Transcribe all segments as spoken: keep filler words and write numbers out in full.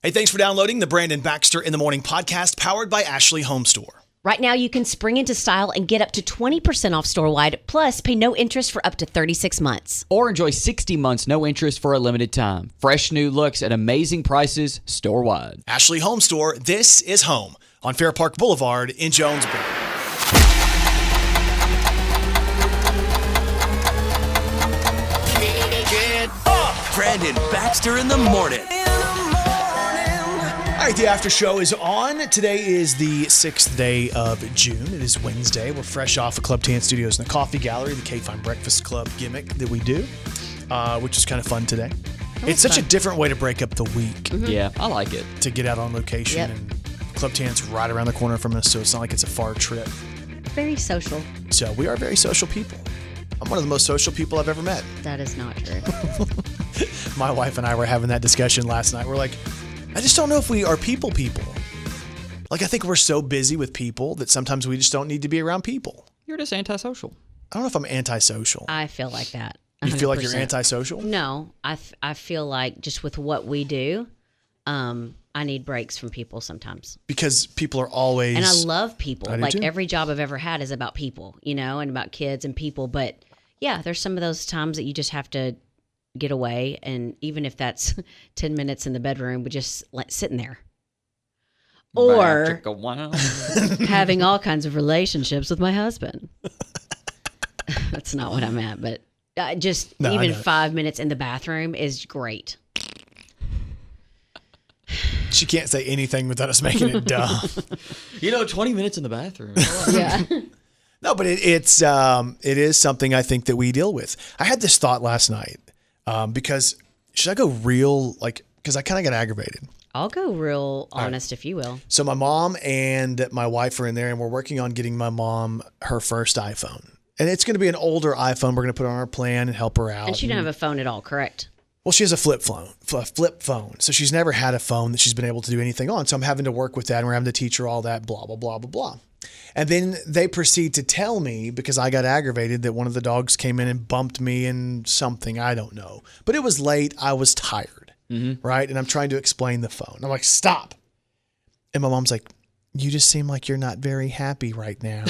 Hey, thanks for downloading the Brandon Baxter in the Morning podcast powered by Ashley Home Store. Right now, you can spring into style and get up to twenty percent off store-wide, plus pay no interest for up to thirty-six months. Or enjoy sixty months no interest for a limited time. Fresh new looks at amazing prices store-wide. Ashley Home Store, this is home on Fair Park Boulevard in Jonesboro. Get up! Brandon Baxter in the morning. All right, the after show is on. Today is the sixth day of June. It is Wednesday. We're fresh off of Club Tan Studios in the Coffee Gallery, the K-Fine Breakfast Club gimmick that we do, uh, which is kind of fun today. It's such fun. a different way to break up the week. Mm-hmm. Yeah, I like it. To get out on location. Yep. And Club Tan's right around the corner from us, so it's not like it's a far trip. Very social. So we are very social people. I'm one of the most social people I've ever met. That is not true. My wife and I were having that discussion last night. We're like, I just don't know if we are people people. Like, I think we're so busy with people that sometimes we just don't need to be around people. You're just antisocial. I don't know if I'm antisocial. I feel like that. You feel like you're one hundred percent. antisocial? No, I, f- I feel like just with what we do, um, I need breaks from people sometimes. Because people are always... And I love people. I do Like too. every job I've ever had is about people, you know, and about kids and people. But yeah, there's some of those times that you just have to get away. And even if that's ten minutes in the bedroom, but just like sitting there. Or Back a while. having all kinds of relationships with my husband. That's not what I meant, but uh, just No, I even know. five minutes in the bathroom is great. She can't say anything without us making it dumb. You know, twenty minutes in the bathroom. Yeah. No, but it, it's um, it is something I think that we deal with. I had this thought last night um, because should I go real, like, because I kind of got aggravated. I'll go real honest, if you will. So my mom and my wife are in there, and we're working on getting my mom her first iPhone. And it's going to be an older iPhone. We're going to put on our plan and help her out. And she didn't have a phone at all, correct? Well, she has a flip phone, a flip phone. So she's never had a phone that she's been able to do anything on. So I'm having to work with that, and we're having to teach her all that, blah, blah, blah, blah, blah. And then they proceed to tell me, because I got aggravated, that one of the dogs came in and bumped me in something. I don't know. But it was late. I was tired, mm-hmm. right? And I'm trying to explain the phone. I'm like, stop. And my mom's like, you just seem like you're not very happy right now.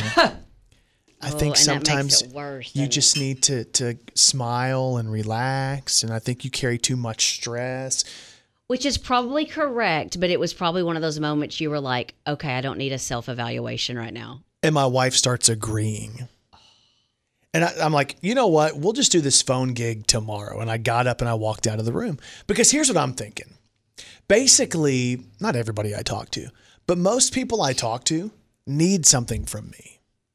I Oh, think and sometimes that makes it worse, you doesn't just it? need to to smile and relax. And I think you carry too much stress. Which is probably correct, but it was probably one of those moments you were like, okay, I don't need a self-evaluation right now. And my wife starts agreeing. And I, I'm like, you know what? We'll just do this phone gig tomorrow. And I got up and I walked out of the room. Because here's what I'm thinking. Basically, not everybody I talk to, but most people I talk to need something from me.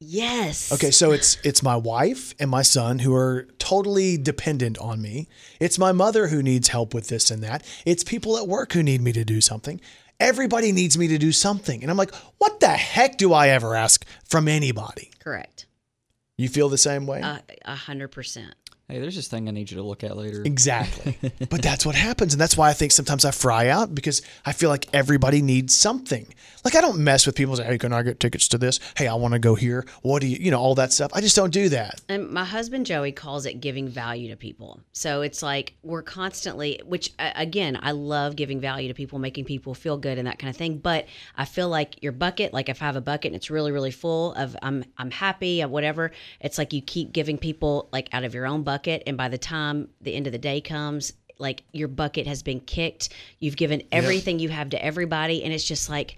Yes. Okay, so it's it's my wife and my son who are totally dependent on me. It's my mother who needs help with this and that. It's people at work who need me to do something. Everybody needs me to do something. And I'm like, what the heck do I ever ask from anybody? Correct. You feel the same way? Uh, A hundred percent. Hey, there's this thing I need you to look at later. Exactly. But that's what happens. And that's why I think sometimes I fry out, because I feel like everybody needs something. Like, I don't mess with people. Say, hey, can I get tickets to this? Hey, I want to go here. What do you, you know, all that stuff. I just don't do that. And my husband, Joey, calls it giving value to people. So it's like we're constantly, which uh, again, I love giving value to people, making people feel good and that kind of thing. But I feel like your bucket, like if I have a bucket and it's really, really full of I'm I'm happy, of whatever, it's like you keep giving people like out of your own bucket. And by the time the end of the day comes, like your bucket has been kicked. You've given everything you have to everybody. And it's just like,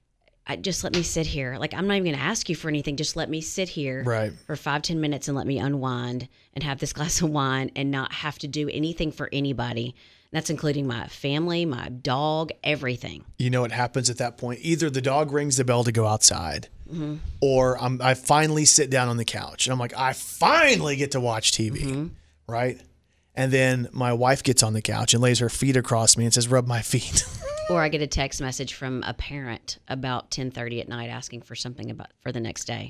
I, just let me sit here. Like, I'm not even going to ask you for anything. Just let me sit here Right. for five, ten minutes and let me unwind and have this glass of wine and not have to do anything for anybody. And that's including my family, my dog, everything. You know what happens at that point? Either the dog rings the bell to go outside, mm-hmm. or I'm, I finally sit down on the couch. And I'm like, I finally get to watch T V, mm-hmm. right? And then my wife gets on the couch and lays her feet across me and says, rub my feet. Or I get a text message from a parent about ten thirty at night asking for something about for the next day.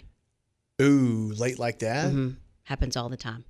Ooh, late like that? Mm-hmm. Happens all the time.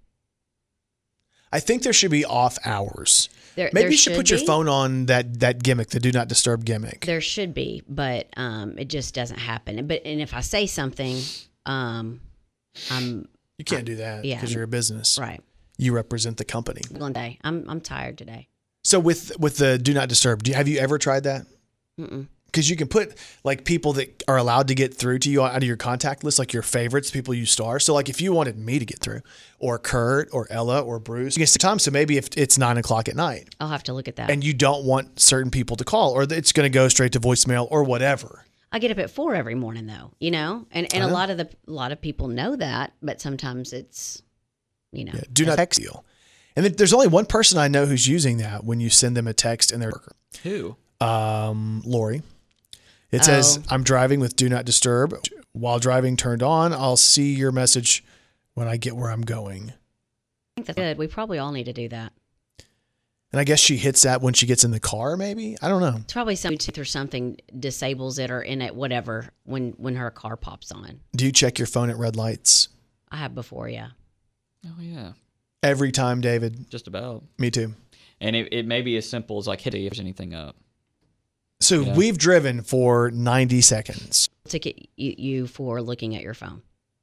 I think there should be off hours. There, Maybe there you should, should put your be. phone on that that gimmick, the do not disturb gimmick. There should be, but um, it just doesn't happen. But and if I say something, um, I'm You can't do that yeah. because you're a business. right. You represent the company. One day, I'm I'm tired today. So with with the do not disturb, do you, have you ever tried that? Because you can put like people that are allowed to get through to you out of your contact list, like your favorites, people you star. So like if you wanted me to get through, or Kurt, or Ella, or Bruce, you can set time. So maybe if it's nine o'clock at night, I'll have to look at that. and you don't want certain people to call, or it's going to go straight to voicemail or whatever. I get up at four every morning though, you know, and and I a know. lot of the a lot of people know that, but sometimes it's, you know, Yeah, do not text deal. And then there's only one person I know who's using that when you send them a text and they're Who? um Lori. It says, Oh. I'm driving with Do Not Disturb. While driving turned on, I'll see your message when I get where I'm going. I think that's good. We probably all need to do that. And I guess she hits that when she gets in the car, maybe? I don't know. It's probably some Bluetooth or something disables it or in it, whatever, when when her car pops on. Do you check your phone at red lights? I have before, yeah. Oh yeah, Every time, David. just about. Me too. And it, it may be as simple as like, hey, if there's anything up. So Yeah. we've driven for ninety seconds. Ticket you, you for looking at your phone.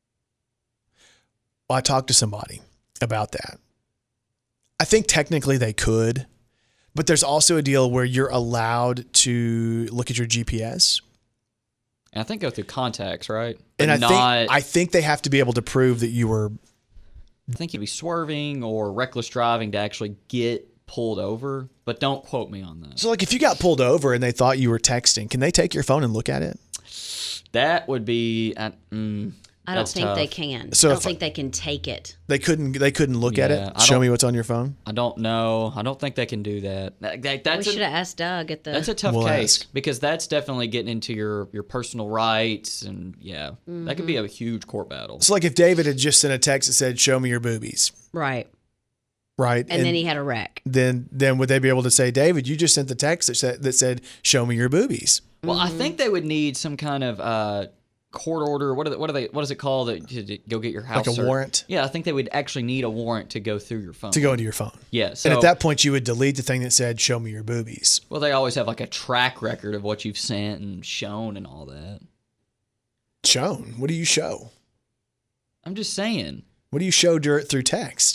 I talked to somebody about that. I think technically they could, but there's also a deal where you're allowed to look at your G P S. And I think go through contacts, right? And I But not, think I think they have to be able to prove that you were. I think you'd be swerving or reckless driving to actually get pulled over. But don't quote me on that. So like if you got pulled over and they thought you were texting, can they take your phone and look at it? That would be. Uh, mm, I don't that's think tough. they can. So I don't if- think they can take it. They couldn't. They couldn't look at Yeah, it. I Show don't- me what's on your phone. I don't know. I don't think they can do that. That- that- We that's should a, have asked Doug at the. that's a tough We'll case ask. because that's definitely getting into your your personal rights and yeah, that could be Mm-hmm. a huge court battle. So like if David had just sent a text that said, "Show me your boobies," right, right? and, then he had a wreck. then then would they be able to say, "David, you just sent the text that said that said, show me your boobies"? Well, Mm-hmm. I think they would need some kind of uh, court order. What are they, what are they? What is it called? To, to go get your house Like a searched? warrant? Yeah, I think they would actually need a warrant to go through your phone. To go into your phone. Yeah. So And at that point, you would delete the thing that said, "Show me your boobies." well, they always have like a track record of what you've sent and shown and all that. Shown. What do you show? I'm just saying. What do you show dur- through text?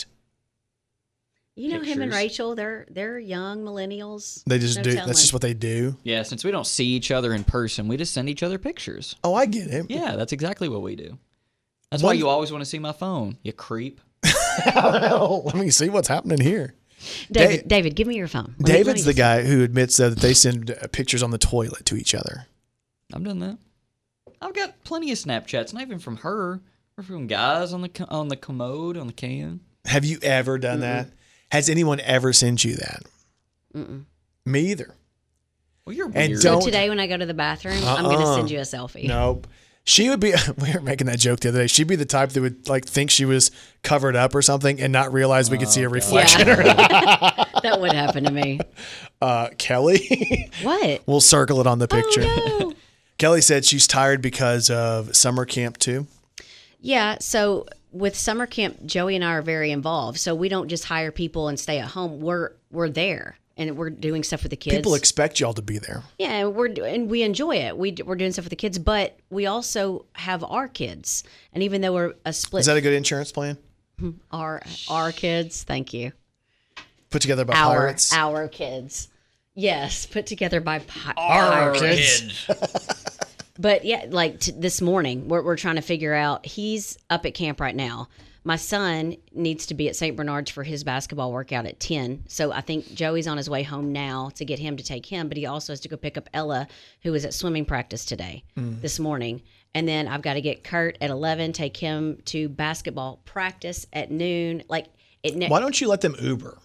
You know him and Pictures. Rachel. They're they're young millennials. They just No do. telling. That's just what they do. Yeah, since we don't see each other in person, we just send each other pictures. Oh, I get it. Yeah, that's exactly what we do. That's One- why you always want to see my phone, you creep. Let me see what's happening here. David, Da- David, give me your phone. Let me- David's let me the just- guy who admits though that they send uh, pictures on the toilet to each other. I've done that. I've got plenty of Snapchats, not even from her, or from guys on the co- on the commode on the can. Have you ever done that? Has anyone ever sent you that? Mm-mm. Me either. Well, you're And weird. So don't- today when I go to the bathroom, I'm going to Uh-uh. send you a selfie. Nope. She would be. We were making that joke the other day. She'd be the type that would like think she was covered up or something and not realize we could see a reflection. Yeah. That would happen to me. Uh, Kelly, What? we'll circle it on the picture. Oh, no. Kelly said she's tired because of summer camp too. Yeah. So with summer camp, Joey and I are very involved. So we don't just hire people and stay at home. We're we're there and we're doing stuff with the kids. People expect y'all to be there. Yeah, and we're do- and we enjoy it. We d- we're doing stuff with the kids, but we also have our kids. And even though we're a split, Is that a good insurance plan? our our kids. Thank you. Put together by Our pirates. our kids. Yes, put together by pi- Our pirates. But yeah, like t- this morning, we're we're trying to figure out. He's up at camp right now. My son needs to be at Saint Bernard's for his basketball workout at ten. So I think Joey's on his way home now to get him to take him, but he also has to go pick up Ella, who was at swimming practice today, this morning. And then I've got to get Kurt at eleven, take him to basketball practice at noon. Like it. Ne- Why don't you let them Uber?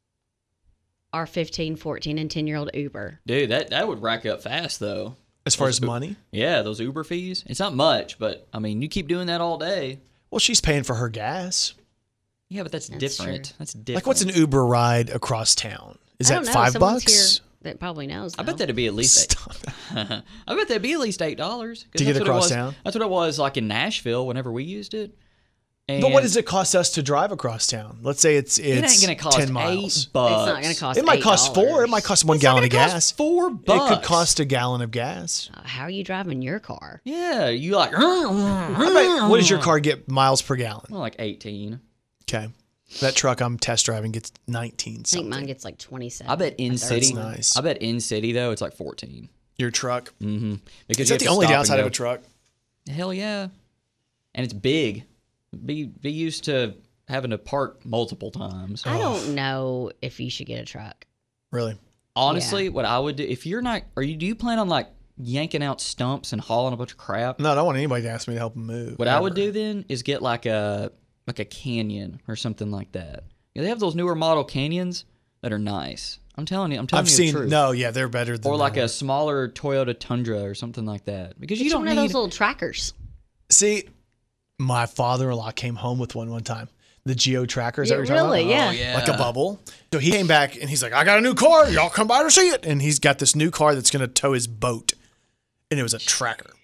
our fifteen, fourteen, and ten year old Uber. Dude, that, that would rack up fast, though. As far Those as U- money? Yeah, those Uber fees. It's not much, but, I mean, you keep doing that all day. Well, she's paying for her gas. Yeah, but that's, That's different. true. That's different. Like, what's an Uber ride across town? Is I that don't know. five Someone's bucks? here that probably knows. I bet though. that'd be at least eight. Stop. I bet that'd be at least eight dollars To get across town? That's what it was like in Nashville whenever we used it. And But what does it cost us to drive across town? Let's say it's It it's ain't gonna cost ten miles. eight bucks. It's not going to cost. It might cost eight dollars. four. It might cost one It's not gallon of gonna cost gas. Four bucks. It could cost a gallon of gas. Uh, How are you driving your car? Yeah, you like. I bet, what does your car get miles per gallon? Well, like eighteen. Okay. That truck I'm test driving gets nineteen I think something. mine gets like twenty-seven. I bet in or city. That's nice. I bet in city though it's like fourteen. Your truck. Mm-hmm. Because Is you that the have to only stop and downside of go. a truck? Hell yeah. And it's big. Be be used to having to park multiple times. I don't know if you should get a truck. Really? Honestly, Yeah. what I would do if you're not, are you? Do you plan on like yanking out stumps and hauling a bunch of crap? No, I don't want anybody to ask me to help them move. What I would ever. do then is get like a like a Canyon or something like that. Yeah, they have those newer model Canyons that are nice. I'm telling you, I'm telling I've you seen. the truth. No, yeah, they're better than. Or like that. a smaller Toyota Tundra or something like that, because you Get don't one need. of those little trackers. See, my father-in-law came home with one one time. The Geo Tracker. Is Yeah, that what you're talking really? about? Yeah. Oh, Like a bubble. So he came back and he's like, I got a new car. Y'all come by to see it. And he's got this new car that's going to tow his boat. And it was a tracker.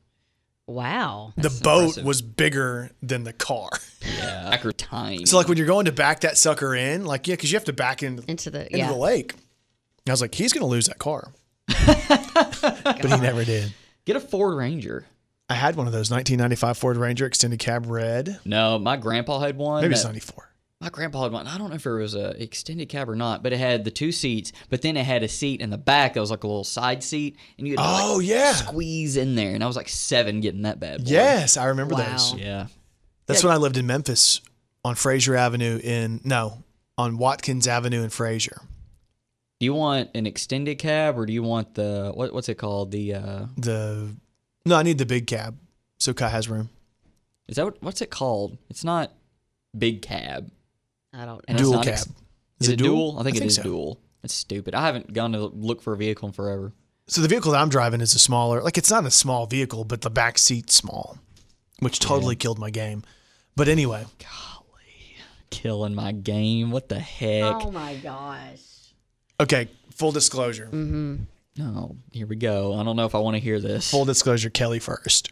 Wow. The boat impressive. was bigger than the car. Yeah, Tracker tiny. So like when you're going to back that sucker in, like, yeah, because you have to back in, Into the into yeah. the lake. And I was like, he's going to lose that car. But he never did. Get a Ford Ranger. I had one of those nineteen ninety-five Ford Ranger extended cab red. No, my grandpa had one. Maybe that- it's ninety-four. My grandpa had one. I don't know if it was a extended cab or not, but it had the two seats. But then it had a seat in the back that was like a little side seat, and you had to Oh, like yeah. squeeze in there. And I was like seven getting that bad boy. Yes, I remember Wow. those. Yeah. That's when I lived in Memphis on Fraser Avenue in, no, on Watkins Avenue in Fraser. Do you want an extended cab or do you want the what, what's it called? The uh, The, no, I need the big cab so Kai has room. is that what, what's it called? It's not big cab. I don't And know. it's Dual not cab. ex- Is Is, it it dual? dual? I think I it think is so. dual. It's stupid. I haven't gone to look for a vehicle in forever. So the vehicle that I'm driving is a smaller, like it's not a small vehicle, but the back seat's small, which totally killed my game. But anyway, Killing my game. What the heck? Oh my gosh. okay, full disclosure. No, here we go. I don't know if I want to hear this. Full disclosure, Kelly first.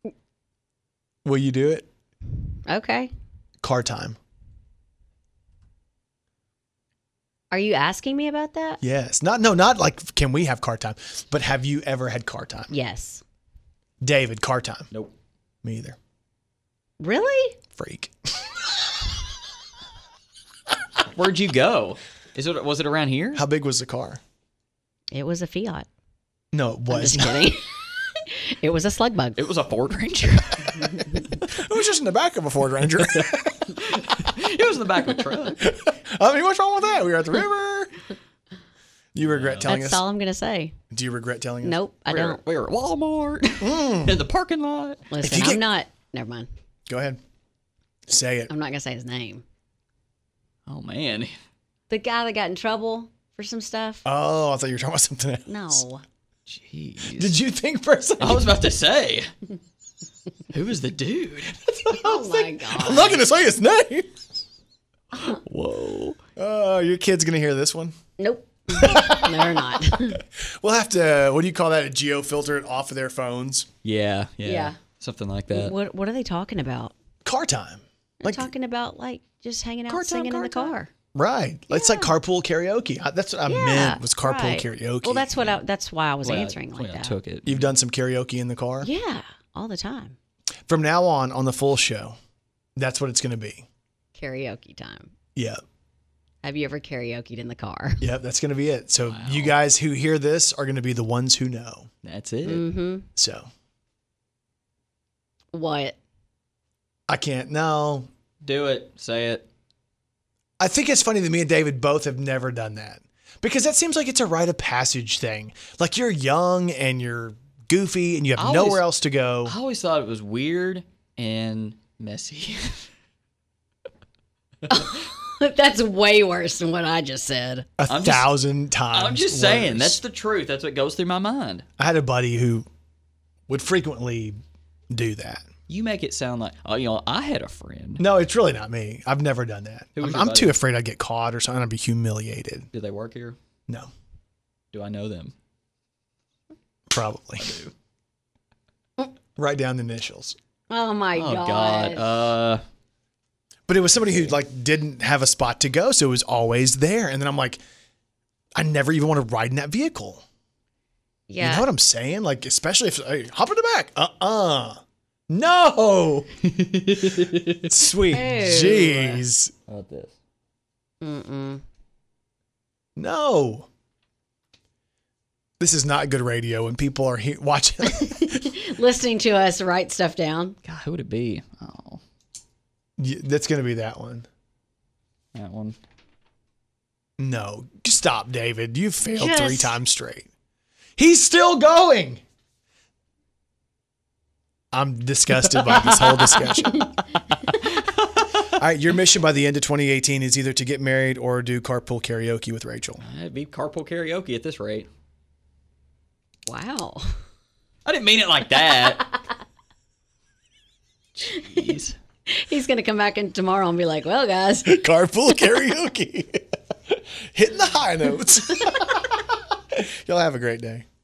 Will you do it? Okay. Car time. Are you asking me about that? Yes. Not, no, not like, can we have car time, but have you ever had car time? Yes. David, car time. Nope. Me either. Really? Freak. Where'd you go? Is it was it around here? How big was the car? It was a Fiat. No, it I'm was just kidding. It was a slug bug. It was a Ford Ranger. It was just in the back of a Ford Ranger. It was in the back of a truck. I mean, what's wrong with that? We were at the river. You regret telling That's us? all I'm going to say. Do you regret telling us? Nope, I we, were, don't. we were at Walmart in the parking lot. Listen, you I'm get- not. Never mind. Go ahead. Say it. I'm not going to say his name. Oh man. The guy that got in trouble for some stuff. Oh, I thought you were talking about something else. No. Jeez. Did you think for a second? I was about to say. Who is the dude? Oh my god. I'm not going to say his name. Whoa. Oh, your kid's going to hear this one. Nope. No, they're not. We'll have to, what do you call that? A geo filter it off of their phones. Yeah, yeah. Yeah. Something like that. what What are they talking about? Car time. They're Like, talking about like just hanging out, Car time, singing in car the time. car. right. It's like carpool karaoke. I- That's what I Yeah, meant was carpool right. karaoke. Well, that's what I, that's why I was Well, answering that's like the way that. I took it. You've done some karaoke in the car? Yeah, all the time. From now on, on the full show, that's what it's going to be. Karaoke time. Yeah. Have you ever karaokeed in the car? Yep, that's going to be it. So you guys who hear this are going to be the ones who know. That's it. Mm-hmm. So What? I can't, no. Do it. Say it. I think it's funny that me and David both have never done that because that seems like it's a rite of passage thing. Like you're young and you're goofy and you have I always- nowhere else to go. I always thought it was weird and messy. That's way worse than what I just said. A I'm just- thousand times. I'm just saying, worse. that's the truth. That's what goes through my mind. I had a buddy who would frequently do that. You make it sound like, oh, you know, I had a friend. No, it's really not me. I've never done that. Who was I'm, your I'm buddy? too afraid I'd get caught or something. I'd be humiliated. Did they work here? No, Do I know them? probably. Write down the initials. Oh my Oh god. God. Uh, But it was somebody who like didn't have a spot to go, so it was always there. And then I'm like, I never even want to ride in that vehicle. yeah. You know what I'm saying? Like, especially if hey, hop in the back. Uh-uh. No. Sweet. Ew. Jeez. how about this? Mm-mm. No. This is not good radio when people are he- watching. Listening to us write stuff down. God, who would it be? Oh, Y- That's going to be that one. that one. No, stop, David. You failed Just- three times straight. He's still going. I'm disgusted by this whole discussion. All right, your mission by the end of twenty eighteen is either to get married or do carpool karaoke with Rachel. It'd be carpool karaoke at this rate. Wow. I didn't mean it like that. Jeez. He's going to come back in tomorrow and be like, well, guys. Carpool karaoke. Hitting the high notes. Y'all have a great day.